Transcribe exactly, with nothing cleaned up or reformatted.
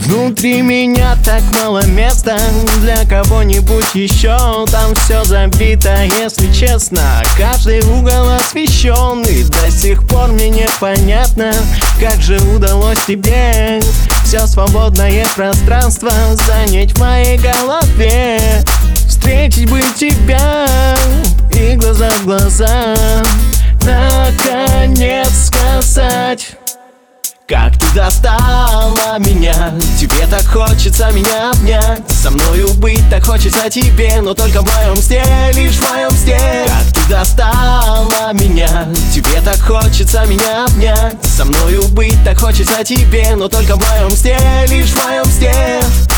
Внутри меня так мало места для кого-нибудь еще. Там все забито, если честно. Каждый угол освещен, и до сих пор мне непонятно, как же удалось тебе все свободное пространство занять в моей голове. Встретить бы тебя и глаза в глаза, наконец сказать: как ты достала меня, тебе так хочется меня обнять. Со мною быть так хочется тебе, но только в моем сне, лишь в моем сне. Как ты достала меня, тебе так хочется меня обнять. Со мною быть так хочется тебе, но только в моем сне, лишь в моем сне.